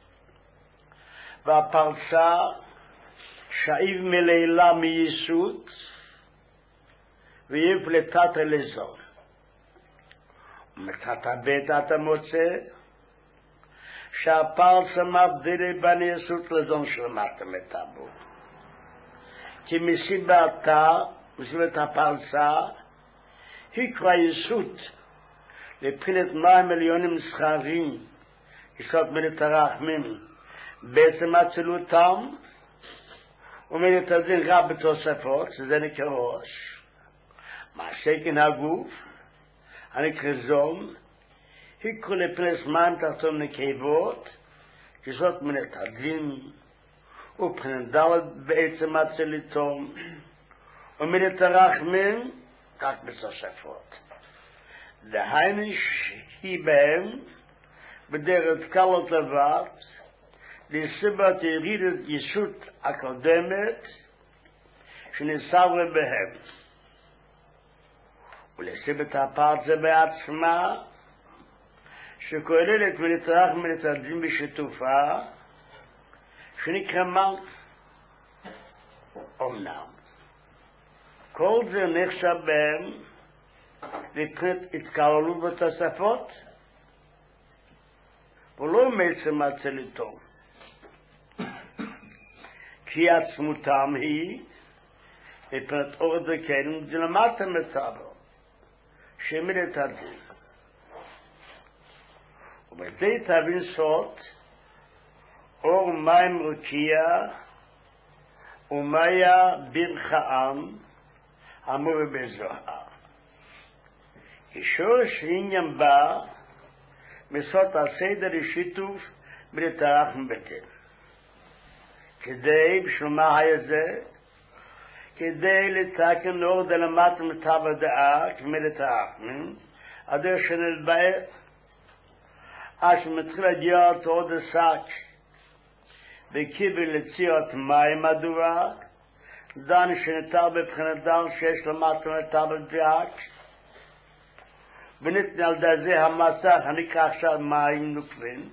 והפרצה שאיב מלילה מייסות, ויהיה פלטת אלזון. ומצד הבית אתה מוצא, שהפרצה מבדילה בין ייסות לזון שלמתם את הבו. כי מסיבת הפרצה, היא כבר ייסות, לבחינת 100 מיליונים זכרים, יסוד מלאת הרחמים, בעצם הצלותם, ומלאת הדין רב בתוספות, שזה נקרא ראש. מה שכן הגוף, הנקרא זון, היא כל לפלס מים תחתום נקבות, יסוד מלאת הדין, ובחינת דלת בעצם הצלותם, ומלאת הרחמים, כך בתוספות. דהיינו שהיא בהם, בדרך קלות לבד, לסיבת ירידת ישות הקודמת, שנסברה בהם. ולסיבת הפרצה בעצמה, שכוללת ונצטרך מנצדים בשיתופה, שנקרא מלך. אמנם, כל זה נחשב בהם, לפני התקללות בתוספות, ולא מעצם הצלתו. כי עצמותם היא, לפני אור דקנו, דלמתם מצבו, שמילת הדין. ובדי תבין סוד, אור מים רוקיע, ומיה ברכאם, אמור בזוהר. כשורש עניין בא, מסוד הסדר לשיתוף ולתרחם בטל. כדי, בשביל מה היה זה? כדי לתקן אור דלמת מטב הדעה, כמי לתרחם, עד שנלבא, עד שמתחיל להגיע אותו עוד השק, וקיבל לצירת מים הדורה, דן שנתר בבחינת דן שיש למטה מטב הדעה, וניתן על זה המסך הנקרא עכשיו מים נוקבים,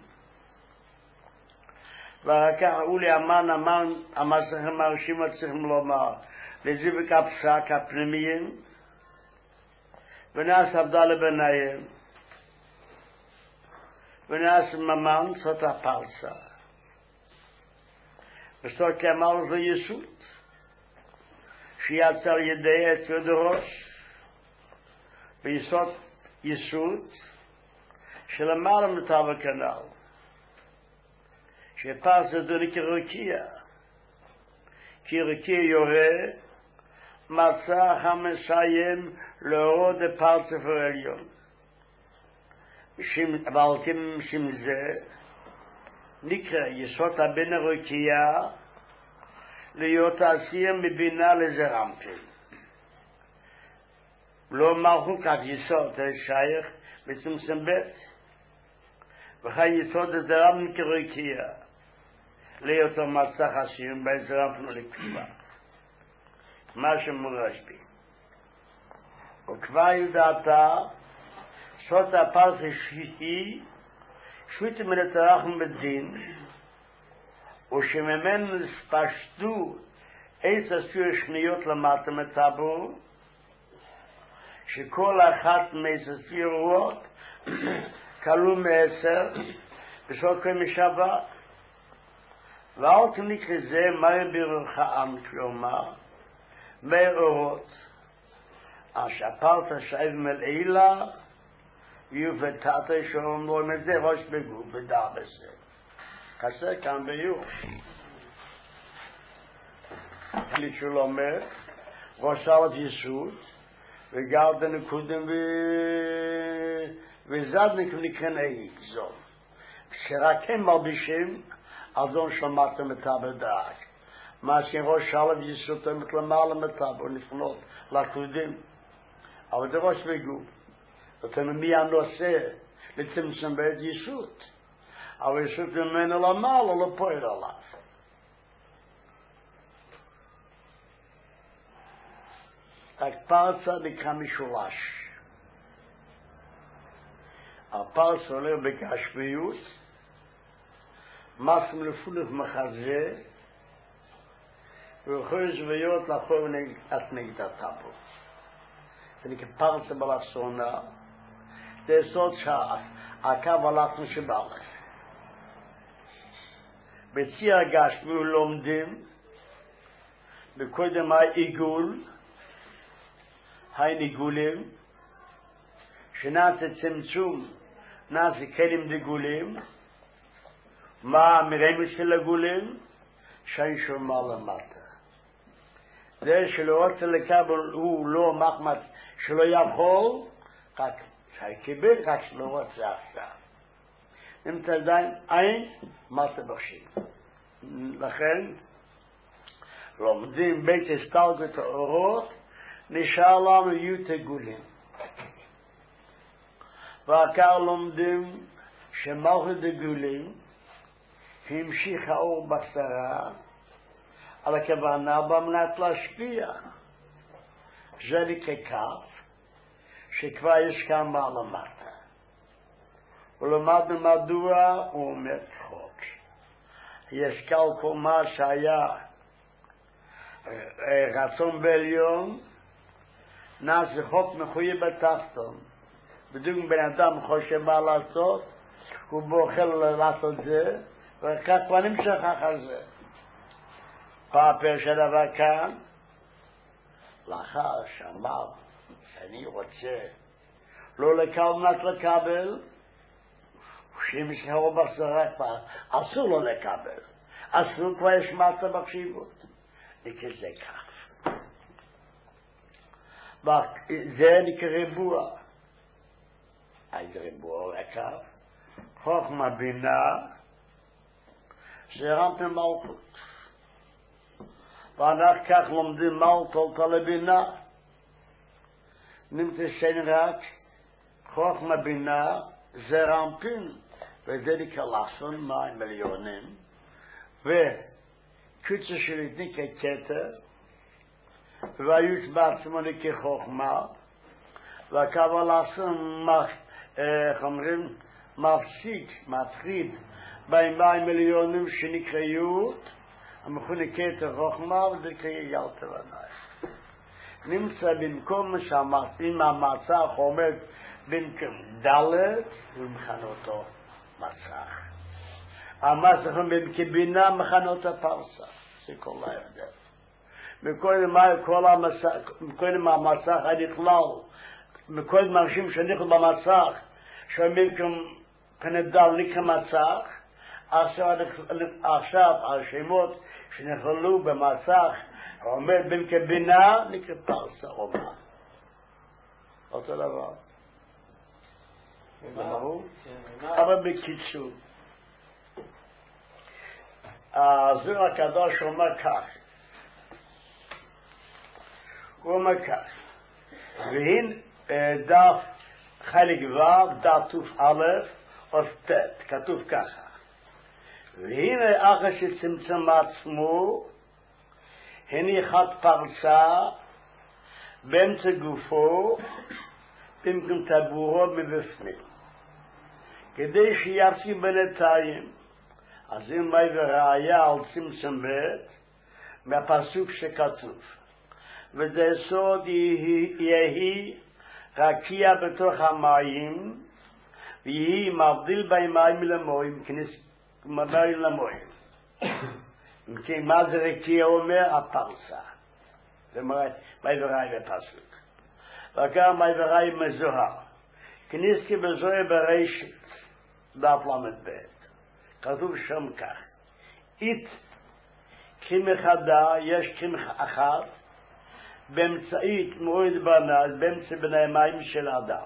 ואחר כך אולי אמן המסך המרשים צריכים לומר לזיבק הפסק הפנימיים, ונעש עבדה לבניים, ונעש ממן זאת הפרצה, וסוד כאמר זה יסות, שיצר ידי את יד ראש, ויסוד יסוד שלמעלה מטב הכנל, שפרצה דו נקרא רקיע, כי רקיע יורה מצא המסיים להורות לפרצה העליון. אבל משום זה נקרא יסוד הבן הרקיע להיות עשייה מבינה לזרמפל. לא מלכות כך יסוד, זה שייך בצמצם בית. וכי יסוד הזרם נקרא להיות מצח עשירים בעזרם פנו לקצבה. מה שמורש בי. וכבר ידעתה, סוד הפרצה שהיא, שווית מלתרחם בדין, ושממנו ספשטו עץ הספיר שניות למטה מטבו, שכל אחת מהספירות כלו מ10 בסוד כל משבת, ואל תנקרא זה מהר ברוך העם, כלומר, מאורות, אשר פרטה שייב מלעילה, יהיו ותתה שאומרים את זה ראש בגוף ודע בזה. חסר כאן ביור. כלי שהוא אומר, ראש על יסוד, וגרד נקודם וזדניק נקרנאי זו. כשרק הם מרבישים, אז לא שמעתם את הבדעת. מה שראש על יסוד תמת למעלה מטבו, לפנות לקודם. אבל זה ראש בגוף. זאת אומרת, מי הנושא לצמצם בעת יסוד? אבל יסוד ממנו למעלה, לא פועל עליו. רק פרצה נקרא משולש. הפרצה עולה בגשמיות, מסם לפונך מחזה, ויכול להיות לחור את נגד הטבו. זה נקרא פרצה בלסונה, זה סוד שהקו הלכנו שבאלך. בציר הגשמיות לומדים, בקודם העיגול, ניגולים, שנעשה צמצום, נעשה כלים דגולים, מה מרמז של הגולים? שאין שומע למטה. זה שלא רוצה לקבל, הוא לא מחמד, שלא יכול, רק שיקבל, רק שלא רוצה עכשיו. נמצא עדיין אין, מטה בחשים. לכן, לומדים בית הסתלגות האורות, נשאר לנו יהיו תגולים. והעיקר לומדים שמלכות דגולים המשיך האור בשרה על הכוונה במנת להשפיע. זה ככף שכבר יש כאן מעלמטה. ולמדנו מדוע הוא אומר חוק. יש כל מה שהיה רצון בעליון, נעשה חוק מחויב בתחתון. בדיוק בן אדם חושב מה לעשות, הוא בוחר לעשות זה, וכך כבר נמשך אחר זה. פרש הדבר כאן, לאחר שאמר שאני רוצה לא לקבל, שאם שחרו בחזרה כבר, אסור לא לקבל. אסור כבר יש מעצה בחשיבות. וכזה כך. זה נקרא ריבוע. איזה ריבוע רקב? חוכמה בינה, זה רמתם מלכות. ואנחנו כך לומדים מלכות על הבינה. נמצא שאין רק חוכמה בינה, זה רמפין, וזה נקרא לחסון מים מיליונים, וקוצר שליטני ככתר, והיוץ בעצמו נקרא חוכמה, והקבל לחסון, איך אומרים, מפסיק, מפחיד, בים מיליונים שנקראות, המכונה כתר חוכמה, וזה נקרא ילתר עיני. נמצא במקום שהמעשים המצח עומד במקום דלת, ומכנה אותו מסך. המסך במקום בינה מכנה אותה פרסה. זה כל ההבדל. מקודם המסך הנכלל, מקודם אנשים שנכלו במסך, שבמקום כנדל נקרא מסך, עכשיו השמות שנכללו במסך, עומד במקום בינה, נקרא פרסה עומד. אותו דבר. זה ברור? אבל בקיצור, הזוהר הקדוש אומר כך, הוא אומר כך, והנה דף חלק ו' דף תוף א' או ת', כתוב ככה, והנה אחרי שצמצם עצמו, הניחת פרסה באמצע גופו, במקום טבורו מבפנים. כדי שיפסיק בינתיים, אז אם מי וראיה על צמצם ב' מהפסוק שכתוב. וזה סוד יהי רקיע בתוך המים, ויהי מבדיל בין מים למוים, כנס מים למוים. כי מה זה רקיע אומר? הפרסה. זה מייבראי בפסוק. וגם מייבראי מזוהר. כניסקי בזוהר בראשית, דף למד ב'. כתוב שם כך. אית קמח הדה, יש קמח אחת, באמצעית מועד בנז, באמצע בני המים של האדם.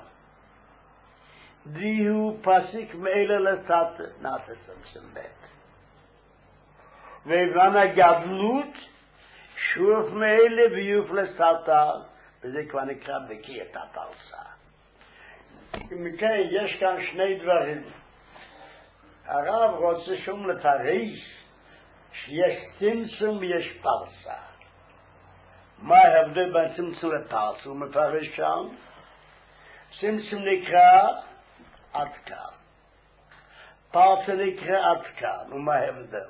דיהו פסיק מאלה לצאת, נעשה סמסם ב'. והבן הגדלות, שוב מאלה ויוף לסתה, וזה כבר נקרא בקיא את הפרסה. מכן יש כאן שני דברים. הרב רוצה שום לפרש שיש צמצום ויש פרסה. מה ההבדל בין צמצום לפרסה? הוא מפרש שם. צמצום נקרא עד כאן. פרסה נקרא עד כאן. ומה ההבדל?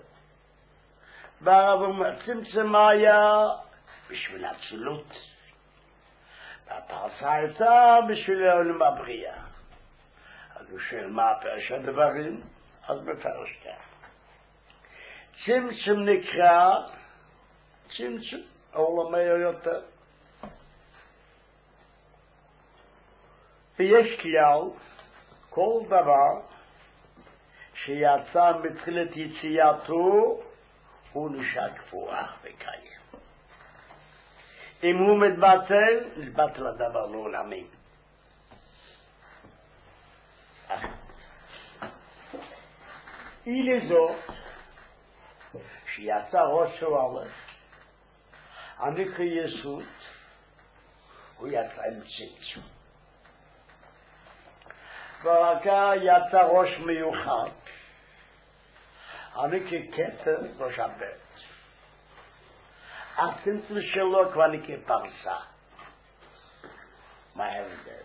ברב צמצום היה בשביל הצילות. והפרסה הייתה בשביל העולם הבריאה. אז הוא שואל מה פרש הדברים? אז מפרש כך. צמצום נקרא צמצום עולמי יותר. ויש כלל, כל דבר שיצא מתחילת יציאתו הוא נשאר קבוע וקיים. אם הוא מתבטל, מתבטל הדבר לעולמים. אילי זאת שיצא ראש שואלת, הנקרא יסוד, הוא יצא עם צמצום. ורקה יצא ראש מיוחד, הנקרא כתר ראש הבית. הצמצום שלו כבר נקרא פרסה. מה ההבדל?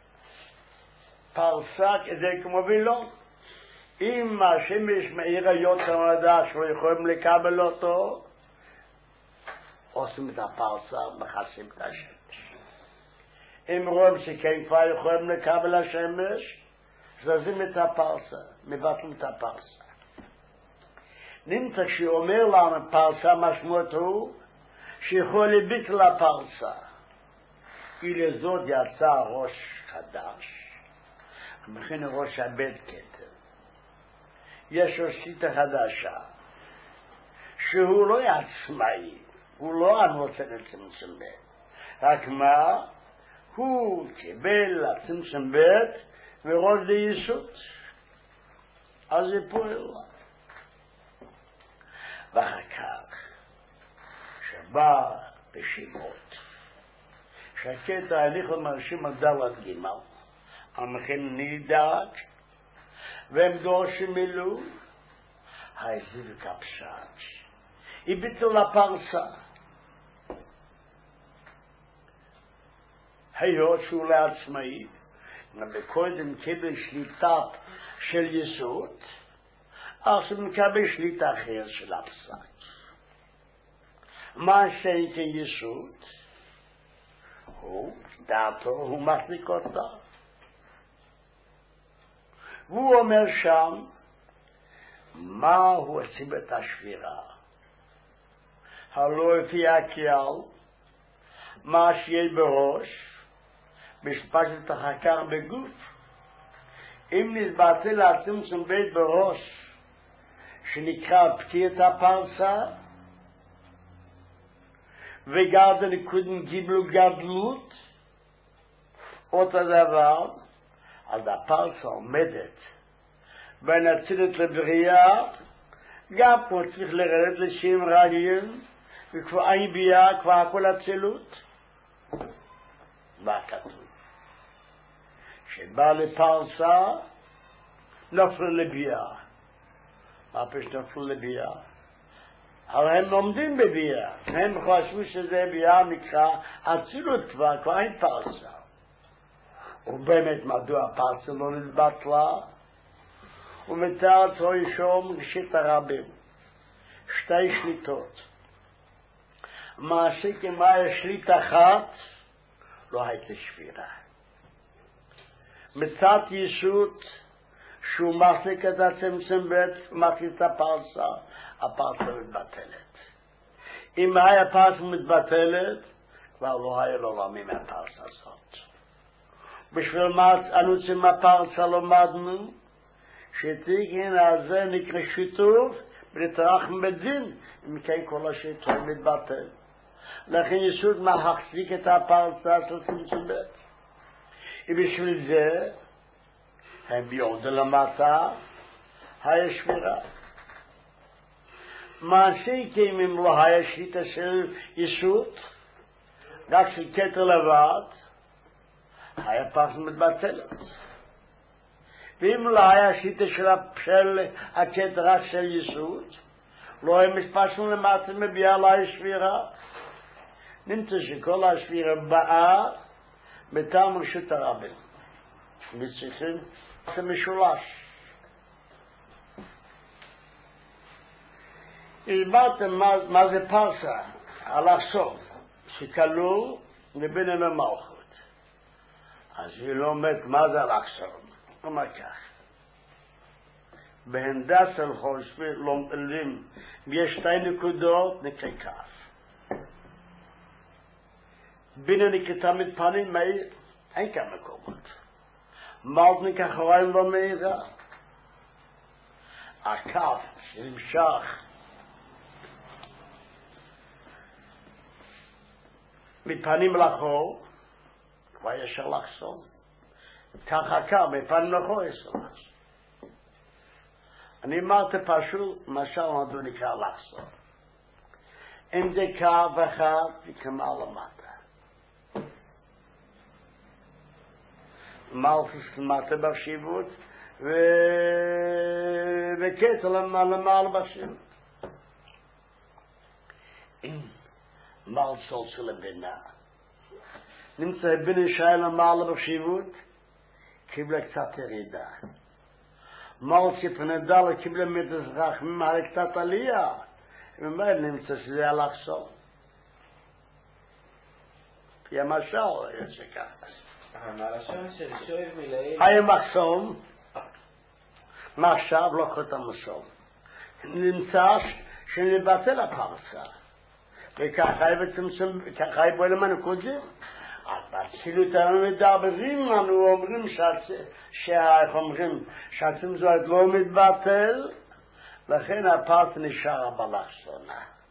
פרסה כזה כמו וילון. אם השמש מאיר יותר מדע שלא יכולים לקבל אותו, עושים את הפרסה, מכסים את השמש. אם רואים שכן כבר יכולים לקבל השמש, זזים את הפרסה, מבטלים את הפרסה. נמצא שאומר לנו פרסה משמעות הוא שיכול לביטל הפרסה. כי לזאת יצא ראש חדש, המכין ראש הבית כתר. יש לו שיטה חדשה, שהוא לא עצמאי, הוא לא הנוצר לצמצום בית. רק מה? הוא קיבל לצמצום בית וראש ליסוד. אז זה פועל. ואחר כך, שבא בשמות, שהקטע הליכו מרשים על דלת גימל, המכין נידק, והם דורשים מילו, העזיב כפשט. היא ביטל לפרסה. היות שהוא לעצמאי, ובקודם קיבל שליטה של יסוד, אז הוא מקבל שליטה אחרת של הפסק. מה שאין כיסוד? הוא, דעתו, הוא מחזיק אותה. והוא אומר שם, מה הוא עושים את השבירה? הלא לפי הכלל, מה שיהיה בראש, משפשת אחר כך בגוף. אם נתבטל לצמצום בית בראש, שנקרא פקיעת הפרסה, וגרדה נקודם גיבלו גדלות, אותו דבר, אז הפרסה עומדת בין הצילת לבריאה, גם פה צריך לרדת לשם רגלים, וכבר אין ביאה, כבר הכל הצילות. מה כתוב? שבא לפרסה, נפלו לביאה. מה פשוט נפלו לביאה? אבל הם עומדים בביאה. הם חשבו שזה ביאה נקרא הצילות כבר אין פרסה. ובאמת מדוע הפרסה לא נתבטלה? ומתאר צוי שום ראשית הרבים. שתי שליטות. מעסיק אם היה שליט אחת, לא הייתה שבירה. מצד ישות שהוא מחזיק את הצמצום בית, מחזיק את הפרסה, הפרסה מתבטלת. אם היה הפרסה מתבטלת, כבר לא היה לו רמי מהפרסה הזאת. בשביל מה אנו צריכים הפרסה לומדנו? שתיקין הזה נקרא שיתוף ולתרחם בדין, אם כן כל השיתוף מתבטל. לכן יסוד מחזיק את הפרסה של צמצום בית. ובשביל זה הם ביורדו למטה, היה שבירה. מעשי כי אם לא היה שליטה של יסוד, רק של כתר לבד, היה פרסה מתבטלת. ואם לא היה שליטה של הכתר רק של יסוד, לא היה מתפשנו למטה מביאה לה שבירה. נמצא שכל השבירה באה מטעם רשות הרבים. מצליחים, זה משולש. הסברתם מה זה פרסה, אלכסון, שכלול לבין המלכות. אז היא לא אומרת מה זה אלכסון. אומר כך. בהנדס על חושבים, לומדים, ויש שתי נקודות, נקרא כף. בינה נקרא מתפנים מאיר, אין כאן מקומות. מלדניק אחריים לא מאירה. הכף שנמשך מפנים לחור, כבר יש אלכסון. כך הכף מפנים לחור יש אלכסון. אני אמרתי פשוט, משל נדו נקרא אלכסון. אם זה קו אחד, וכמה למטה. מלכוס למטה בחשיבות, וכתר למעלה בחשיבות. אם מלסול של הבינה, נמצא הבינה שהיה למעלה בחשיבות, קיבלה קצת ירידה. מלסי פנדלה קיבלה מתזרח, ממהרה קצת עלייה. ומאוד נמצא שזה אלכסון. כי המשל יוצא ככה. הלשון של שואב מלאים. היה מחסום, מעכשיו לא חותם מחסום. נמצא שנבטל הפרסה. וככה היא בו למנו קודם. אבל בצילות לנו מדברים לנו, אומרים שהצמצום זאת לא מתבטל, לכן הפרסה נשארה באלכסונה.